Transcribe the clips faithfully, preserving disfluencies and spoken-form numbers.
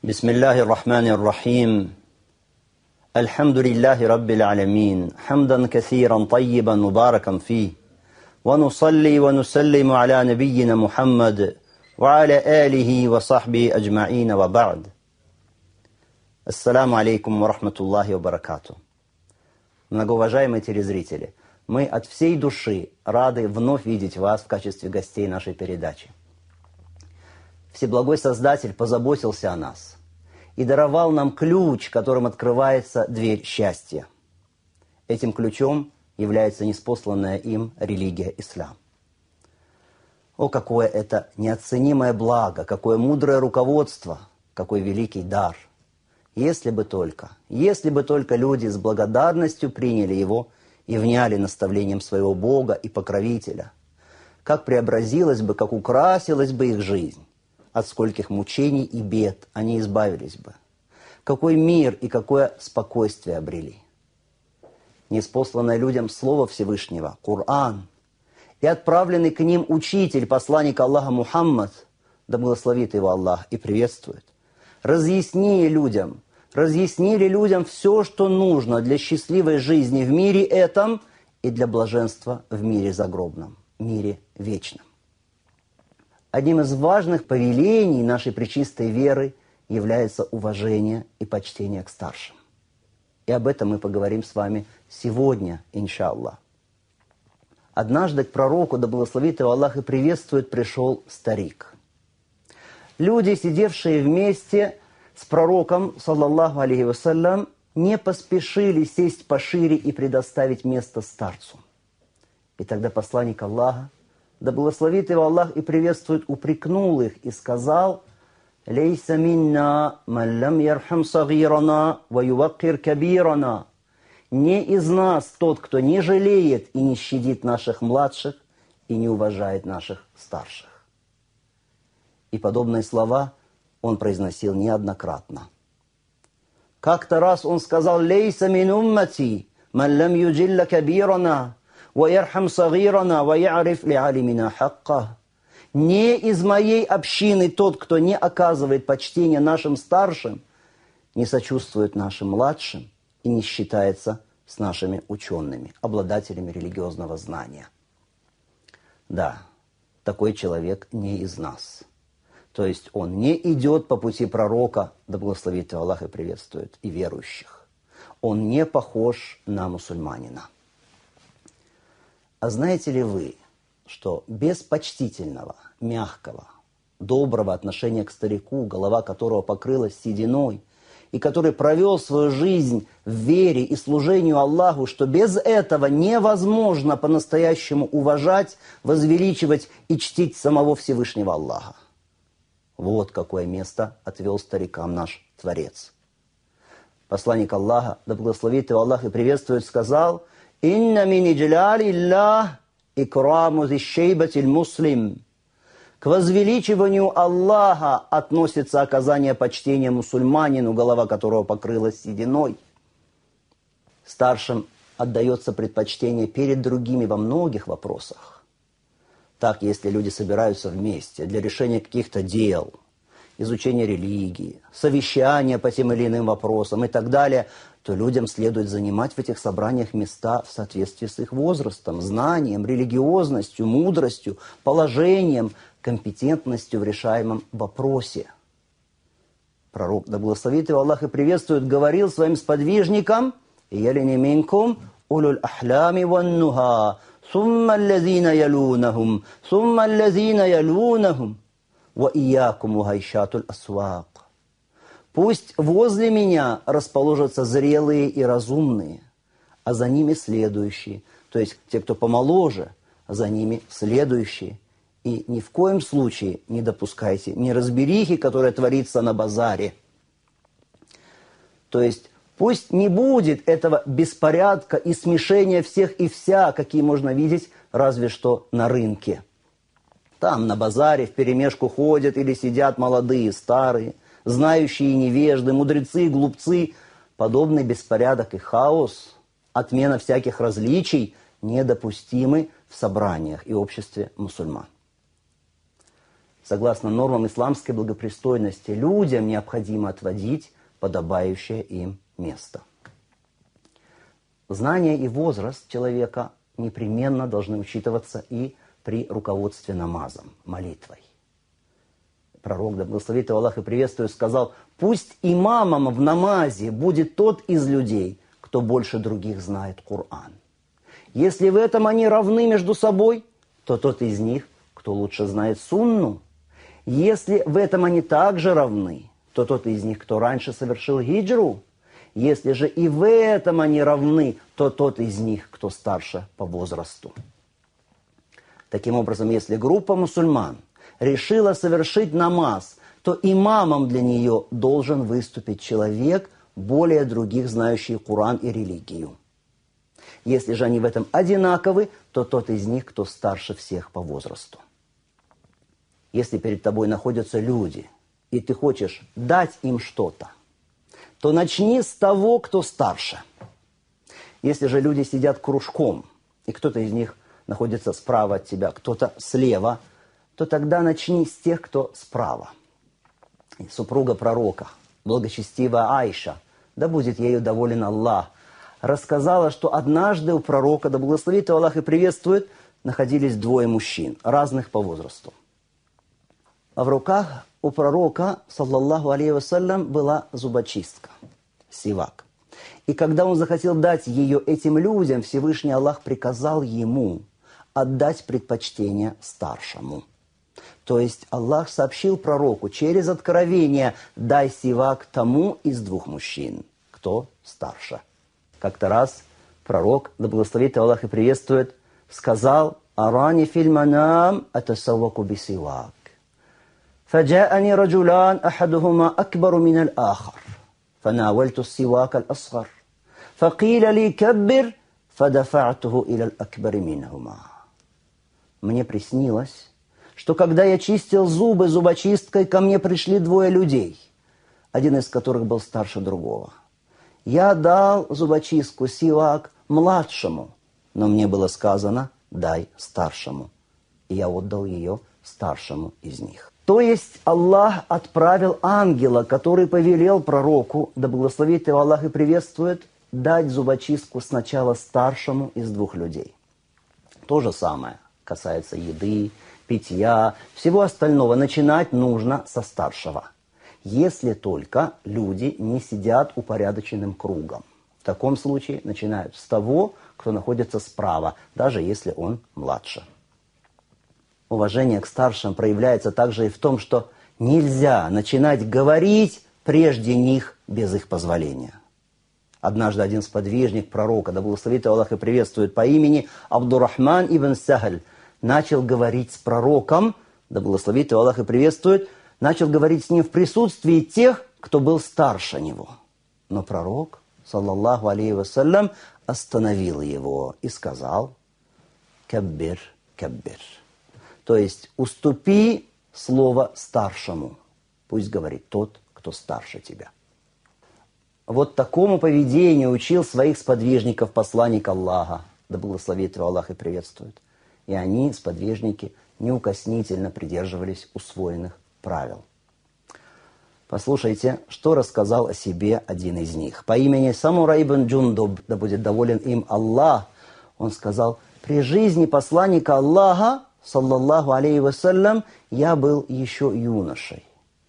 بسم الله الرحمن الرحيم الحمد لله رب العالمين حمدا كثيرا طيبا مباركا فيه ونصلي ونسلم على نبينا محمد وعلى آله وصحبه أجمعين وبعد. Ассаламу алейкум ва рахматуллахи ва баракату. Многоуважаемые телезрители, мы от всей души рады вновь видеть вас в качестве гостей нашей передачи. Всеблагой Создатель позаботился о нас и даровал нам ключ, которым открывается дверь счастья. Этим ключом является ниспосланная им религия ислам. О, какое это неоценимое благо, какое мудрое руководство, какой великий дар! Если бы только, если бы только люди с благодарностью приняли его и вняли наставлением своего Бога и покровителя, как преобразилась бы, как украсилась бы их жизнь, от скольких мучений и бед они избавились бы, какой мир и какое спокойствие обрели. Ниспосланное людям Слово Всевышнего, Коран, и отправленный к ним учитель, посланник Аллаха Мухаммад, да благословит его Аллах и приветствует, разъяснили людям, разъяснили людям все, что нужно для счастливой жизни в мире этом и для блаженства в мире загробном, мире вечном. Одним из важных повелений нашей пречистой веры является уважение и почтение к старшим. И об этом мы поговорим с вами сегодня, иншаллах. Однажды к пророку, да благословит его Аллах и приветствует, пришел старик. Люди, сидевшие вместе с пророком, саллаллаху алейхи вассалям, не поспешили сесть пошире и предоставить место старцу. И тогда посланник Аллаха, да благословит его Аллах и приветствует, упрекнул их и сказал: «Лейса минна ман лам ярхам сагирана ва юваккир кабирана». Не из нас тот, кто не жалеет и не щадит наших младших и не уважает наших старших. И подобные слова он произносил неоднократно. Как-то раз он сказал: «Лейса мин уммати ман лам юджилля кабирана ва ярхам сагирана ва я'риф ли алимина хакка». Не из моей общины тот, кто не оказывает почтения нашим старшим, не сочувствует нашим младшим и не считается с нашими учеными, обладателями религиозного знания. Да, такой человек не из нас. То есть он не идет по пути пророка, да благословит его Аллах и приветствует, и верующих. Он не похож на мусульманина. А знаете ли вы, что без почтительного, мягкого, доброго отношения к старику, голова которого покрылась сединой, и который провел свою жизнь в вере и служению Аллаху, что без этого невозможно по-настоящему уважать, возвеличивать и чтить самого Всевышнего Аллаха? Вот какое место отвел старикам наш Творец. Посланник Аллаха, да благословит его Аллах и приветствует, сказал: «Инна мин иджлялиллах икраму зишшейбатиль муслим». К возвеличиванию Аллаха относится оказание почтения мусульманину, голова которого покрылась сединой. Старшим отдается предпочтение перед другими во многих вопросах. Так, если люди собираются вместе для решения каких-то дел, изучения религии, совещания по тем или иным вопросам и так далее, то людям следует занимать в этих собраниях места в соответствии с их возрастом, знанием, религиозностью, мудростью, положением, компетентностью в решаемом вопросе. Пророк, да благословит его Аллах и приветствует, говорил своим сподвижникам: «Ялини минкум улуль ахлями ван нуха, сумма аллазина ялунахум, сумма аллазина ялунахум, ва иякум ухайшатуль асвак». Пусть возле меня расположатся зрелые и разумные, а за ними следующие, то есть те, кто помоложе, а за ними следующие. И ни в коем случае не допускайте неразберихи, которая творится на базаре. То есть пусть не будет этого беспорядка и смешения всех и вся, какие можно видеть разве что на рынке. Там на базаре вперемешку ходят или сидят молодые, старые, знающие и невежды, мудрецы и глупцы. Подобный беспорядок и хаос, отмена всяких различий недопустимы в собраниях и обществе мусульман. согласно нормам исламской благопристойности, людям необходимо отводить подобающее им место. Знание и возраст человека непременно должны учитываться и при руководстве намазом, молитвой. Пророк, да благословит его Аллах и приветствует, сказал: «Пусть имамом в намазе будет тот из людей, кто больше других знает Коран. Если в этом они равны между собой, то тот из них, кто лучше знает сунну. Если в этом они также равны, то тот из них, кто раньше совершил хиджру. Если же и в этом они равны, то тот из них, кто старше по возрасту». Таким образом, если группа мусульман решила совершить намаз, то имамом для нее должен выступить человек, более других знающий Коран и религию. Если же они в этом одинаковы, то тот из них, кто старше всех по возрасту. Если перед тобой находятся люди, и ты хочешь дать им что-то, то начни с того, кто старше. Если же люди сидят кружком, и кто-то из них находится справа от тебя, кто-то слева, то тогда начни с тех, кто справа. И супруга пророка, благочестивая Айша, да будет ею доволен Аллах, рассказала, что однажды у пророка, да благословит его Аллах и приветствует, находились двое мужчин, разных по возрасту. А в руках у пророка, саллаллаху алейхи вассалям, была зубочистка, сивак. И когда он захотел дать ее этим людям, Всевышний Аллах приказал ему отдать предпочтение старшему. То есть Аллах сообщил пророку через откровение: дай сивак тому из двух мужчин, кто старше. Как-то раз пророк, да благословит Аллах и приветствует, сказал: «Арани филь манам атасавваку бисивак. فجاءني رجلان أحدهما أكبر من الآخر فناولت السواك الأصغر فقيل لي كبر فدفعته إلى الأكبر منهما». Мне приснилось, что когда я чистил зубы зубочисткой, ко мне пришли двое людей, один из которых был старше другого. Я дал зубочистку сивак младшему, но мне было сказано: дай старшему. И я отдал ее старшему из них. То есть Аллах отправил ангела, который повелел пророку, да благословит его Аллах и приветствует, дать зубочистку сначала старшему из двух людей. То же самое касается еды, питья, всего остального. Начинать нужно со старшего. Если только люди не сидят упорядоченным кругом. В таком случае начинают с того, кто находится справа, даже если он младше. Уважение к старшим проявляется также и в том, что нельзя начинать говорить прежде них без их позволения. Однажды один сподвижник пророка, да благословит его Аллах и приветствует, по имени Абдуррахман ибн Сахль, начал говорить с пророком, да благословит его Аллах и приветствует, начал говорить с ним в присутствии тех, кто был старше него. Но пророк, саллаллаху алейхи вассалям, остановил его и сказал: «Каббир, каббир». То есть уступи слово старшему. Пусть говорит тот, кто старше тебя. Вот такому поведению учил своих сподвижников посланник Аллаха, да благословит его Аллах и приветствует. И они, сподвижники, неукоснительно придерживались усвоенных правил. Послушайте, что рассказал о себе один из них. По имени Самура ибн Джундуб, да будет доволен им Аллах, он сказал: при жизни посланника Аллаха, саллаллаху алейхи вассалям, я был еще юношей.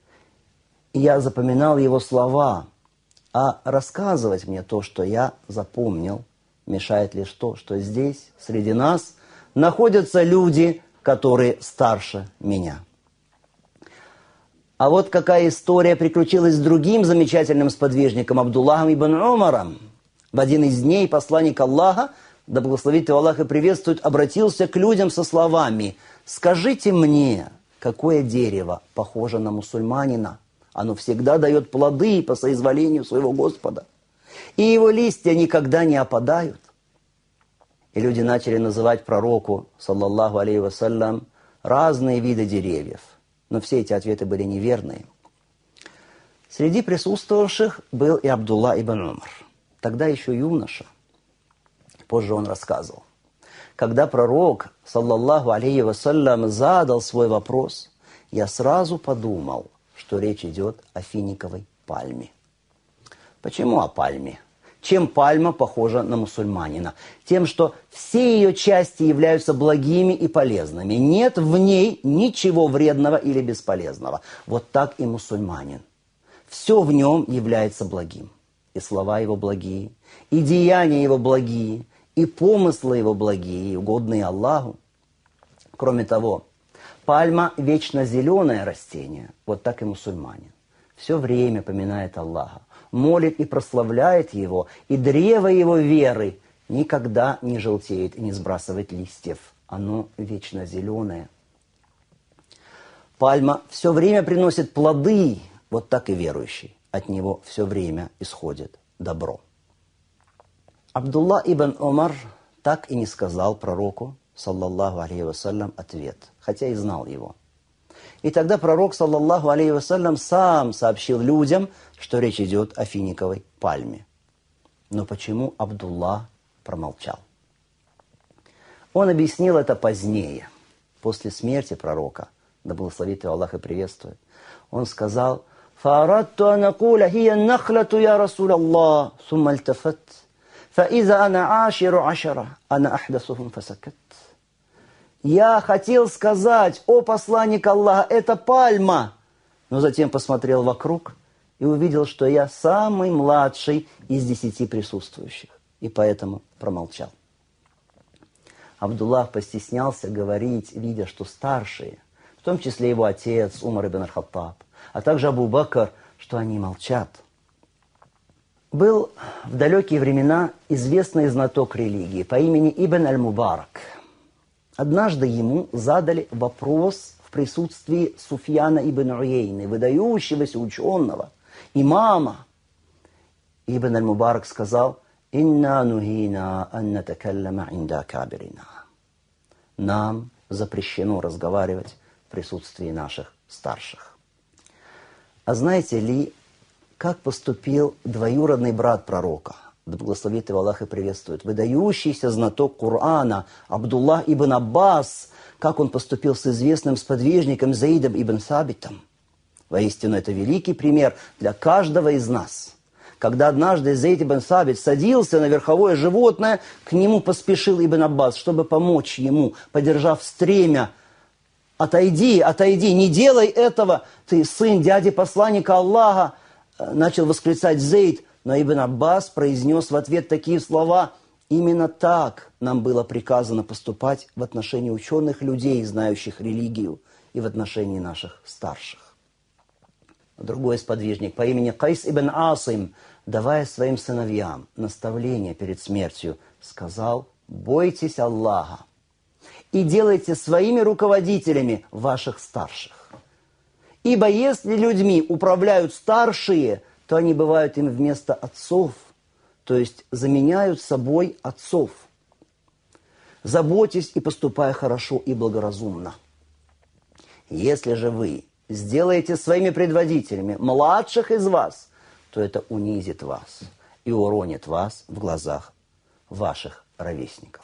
И я запоминал его слова, а рассказывать мне то, что я запомнил, мешает лишь то, что здесь, среди нас, находятся люди, которые старше меня. А вот какая история приключилась с другим замечательным сподвижником Абдуллахом ибн Умаром. В один из дней посланник Аллаха, да благословит его Аллах и приветствует, обратился к людям со словами: «Скажите мне, какое дерево похоже на мусульманина? Оно всегда дает плоды по соизволению своего Господа, и его листья никогда не опадают». И люди начали называть пророку, саллаллаху алейхи вассалям, разные виды деревьев. Но все эти ответы были неверные. Среди присутствовавших был и Абдулла ибн Умар, тогда еще юноша. Позже он рассказывал: когда пророк, саллаллаху алейхи вассалям, задал свой вопрос, я сразу подумал, что речь идет о финиковой пальме. Почему о пальме? Чем пальма похожа на мусульманина? Тем, что все ее части являются благими и полезными. Нет в ней ничего вредного или бесполезного. Вот так и мусульманин. Все в нем является благим. И слова его благие, и деяния его благие, и помыслы его благие, и угодные Аллаху. Кроме того, пальма – вечно зеленое растение. Вот так и мусульманин. Все время поминает Аллаха, молит и прославляет Его, и древо Его веры никогда не желтеет и не сбрасывает листьев. Оно вечно зеленое. Пальма все время приносит плоды, вот так и верующий. От него все время исходит добро. Абдулла ибн Умар так и не сказал пророку, саллаллаху алейхи вассалям, ответ, хотя и знал его. И тогда пророк, саллаллаху алейхи вассалям, сам сообщил людям, что речь идет о финиковой пальме. Но почему Абдулла промолчал? Он объяснил это позднее, после смерти пророка, да благословит его Аллах и приветствует. Он сказал: فأردت أن أقول هي النخلة يا رسول الله ثم التفت فإذا أنا عاشر عشرة أنا أحدثهم فسكت. Я хотел сказать: о посланник Аллаха, это пальма, но затем посмотрел вокруг и увидел, что я самый младший из десяти присутствующих, и поэтому промолчал. Абдуллах постеснялся говорить, видя, что старшие, в том числе его отец Умар ибн аль-Хаттаб, а также Абу Бакр, что они молчат. Был в далекие времена известный знаток религии по имени Ибн аль-Мубарак. Однажды ему задали вопрос в присутствии Суфьяна ибн Уейны, выдающегося ученого, имама. Ибн аль-Мубарак сказал: «Инна нухина ан натакаллама инда кабирина». Нам запрещено разговаривать в присутствии наших старших. А знаете ли, как поступил двоюродный брат пророка, да благословит его Аллах и приветствует, выдающийся знаток Корана Абдуллах ибн Аббас, как он поступил с известным сподвижником Заидом ибн Сабитом? Воистину, это великий пример для каждого из нас. Когда однажды Заид ибн Сабит садился на верховое животное, к нему поспешил ибн Аббас, чтобы помочь ему, подержав стремя. «Отойди, отойди, не делай этого, ты сын дяди посланника Аллаха», начал восклицать Зейд, но Ибн Аббас произнес в ответ такие слова: «Именно так нам было приказано поступать в отношении ученых людей, знающих религию, и в отношении наших старших». Другой сподвижник по имени Кайс ибн Асим, давая своим сыновьям наставление перед смертью, сказал: «Бойтесь Аллаха и делайте своими руководителями ваших старших. Ибо если людьми управляют старшие, то они бывают им вместо отцов, то есть заменяют собой отцов. Заботьтесь и поступай хорошо и благоразумно. Если же вы сделаете своими предводителями младших из вас, то это унизит вас и уронит вас в глазах ваших ровесников».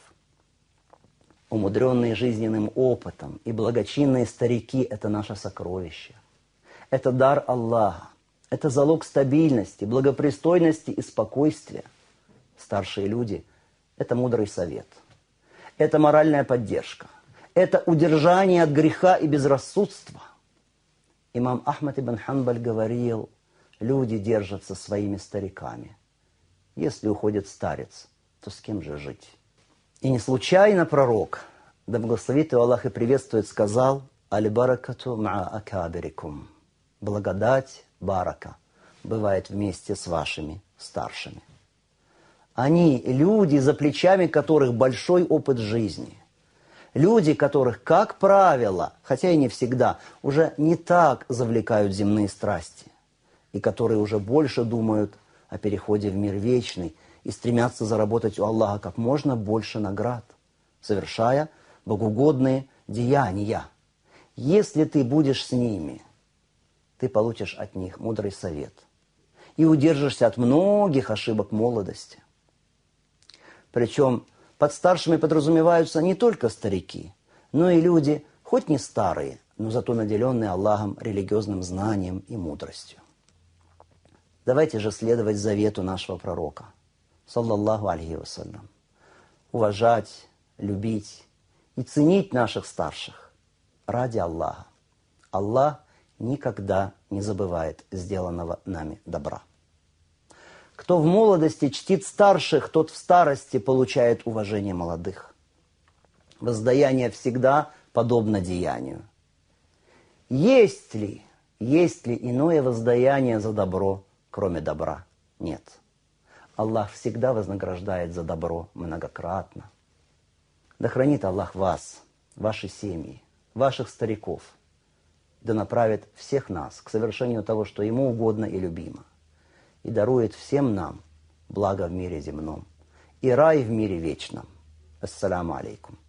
Умудренные жизненным опытом и благочинные старики – это наше сокровище. Это дар Аллаха. Это залог стабильности, благопристойности и спокойствия. Старшие люди – это мудрый совет. Это моральная поддержка. Это удержание от греха и безрассудства. Имам Ахмад ибн Ханбаль говорил: люди держатся своими стариками. Если уходит старец, то с кем же жить? И не случайно пророк, да благословит его Аллах и приветствует, сказал: «Аль-баракату ма акабирикум». Благодать, барака, бывает вместе с вашими старшими. Они – люди, за плечами которых большой опыт жизни. Люди, которых, как правило, хотя и не всегда, уже не так завлекают земные страсти. И которые уже больше думают о переходе в мир вечный и стремятся заработать у Аллаха как можно больше наград, совершая богоугодные деяния. Если ты будешь с ними, ты получишь от них мудрый совет и удержишься от многих ошибок молодости. Причем под старшими подразумеваются не только старики, но и люди, хоть не старые, но зато наделенные Аллахом религиозным знанием и мудростью. Давайте же следовать завету нашего пророка, саллаллаху алейхи вассалям, уважать, любить и ценить наших старших ради Аллаха. Аллах никогда не забывает сделанного нами добра. Кто в молодости чтит старших, тот в старости получает уважение молодых. Воздаяние всегда подобно деянию. Есть ли, есть ли иное воздаяние за добро, кроме добра? Нет. Аллах всегда вознаграждает за добро многократно. Да хранит Аллах вас, ваши семьи, ваших стариков, да направит всех нас к совершению того, что Ему угодно и любимо, и дарует всем нам благо в мире земном и рай в мире вечном. Ассаляму алейкум.